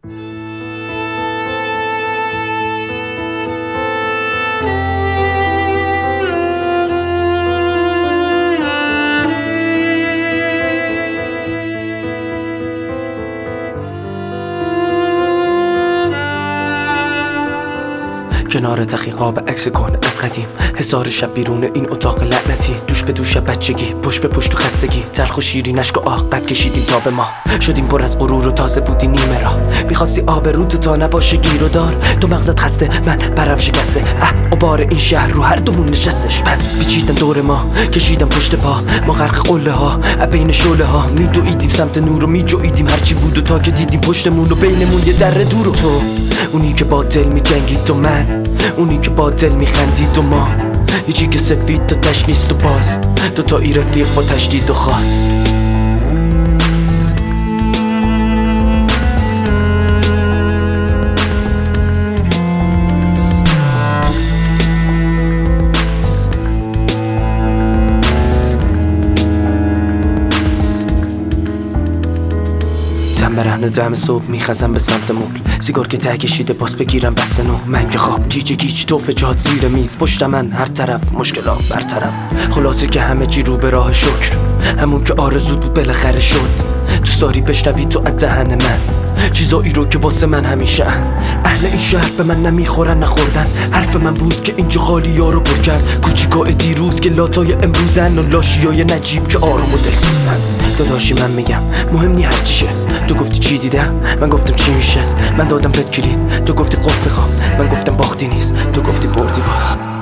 کنار تخی قاب عکس کن از قدیم، هزار شب بیرون این اتاق لعنتی، دوش به دوش بچگی، پشت به پشت و خستگی، تلخ و شیرین اشک و آه قد کشیدیم تا به ما شدیم پر از غرور و تازه بودی نیمه را، میخواستی آب رود تا نباشه گیر و دار، تو مغزت خسته من برم شکسته، عبار این شهر رو هر دومون نشستش، پس پیچیدن دور ما کشیدم پشت پا، ما غرق قله ها بین شعله ها، میدویدیم سمت نور و میجویدیم هرچی بود و تا که دیدیم پشتمون و بینمون یه در دور، و تو اونی که با دل میجنگید و من اونی که با دل میخندید و ما هیچی که سفید تا تش نیست و باز دوتایی رفیق با تشدید و خاص. تن برهنه دم صبح میخزم به سمت مول، سیگار که ته کشیده باز بگیرم بس نو، من که خواب گیج گیج توف جات زیر میز، پشت من هر طرف مشکلات برطرف، خلاصه که همه چی رو به راه شکر، همون که آرزود بود بالاخره شد، دوست داری بشنوی تو از دهن من چیزایی رو که واسه من همیشه اهل این شهر به من نمیخورن نخوردن، حرف من بود که اینجا خالی ها رو پر کرد، کوچیکای دیروز که لاتای امروزن و لاشیای نجیب که آروم و دلسوزن. داداشی من میگم مهم نی هر چیشه، تو گفتی چی دیدم من گفتم چی میشه، من دادم بهت کلید تو گفتی قفل میخوام من گفتم باختی نیست تو گفتی بردی باز.